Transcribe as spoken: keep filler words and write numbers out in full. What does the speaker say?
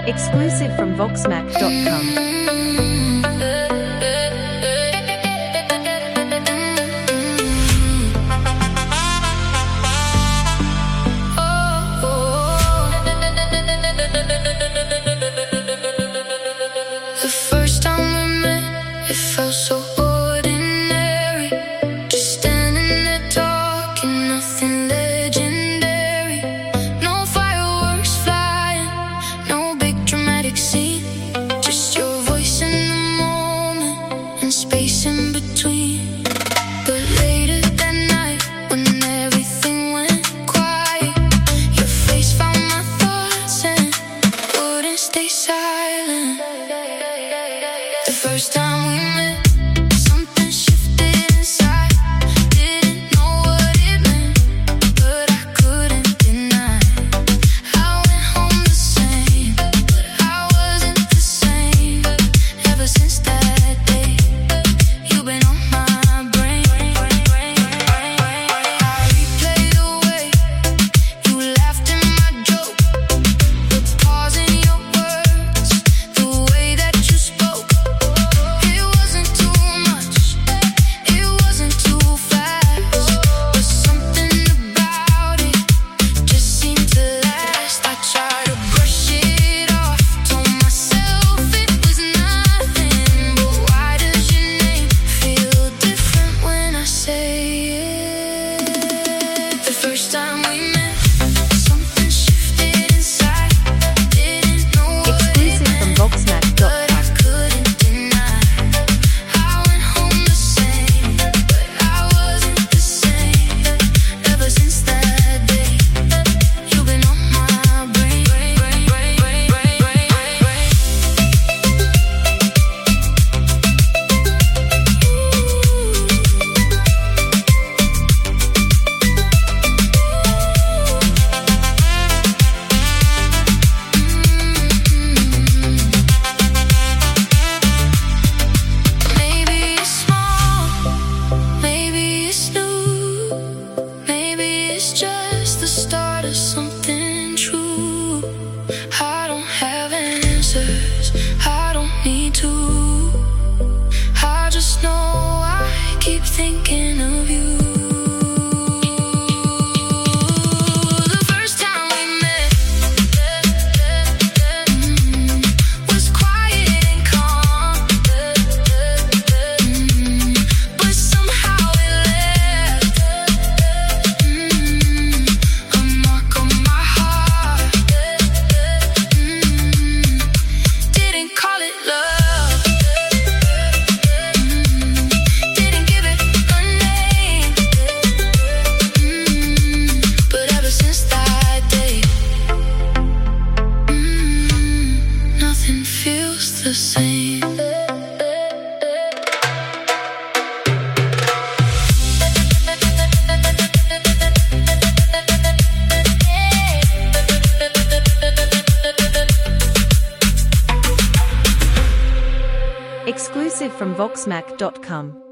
Exclusive from Voxmac dot com. Space in between, but later that night when everything went quiet, your face found my thoughts and wouldn't stay silent. The first time we met, something shifted inside. Didn't know what it meant, but I couldn't deny. I went home the same, but I wasn't the same ever since that. Something true. I don't have answers, I don't need to. I just know I keep thinking of you. The first time we met mm, was quiet and calm, mm, but somehow it left mm, a mark on my heart. Mm, didn't call it love, mm, didn't give it a name, mm, but ever since that day, mm, nothing feels the same. Exclusive from Voxmac dot com.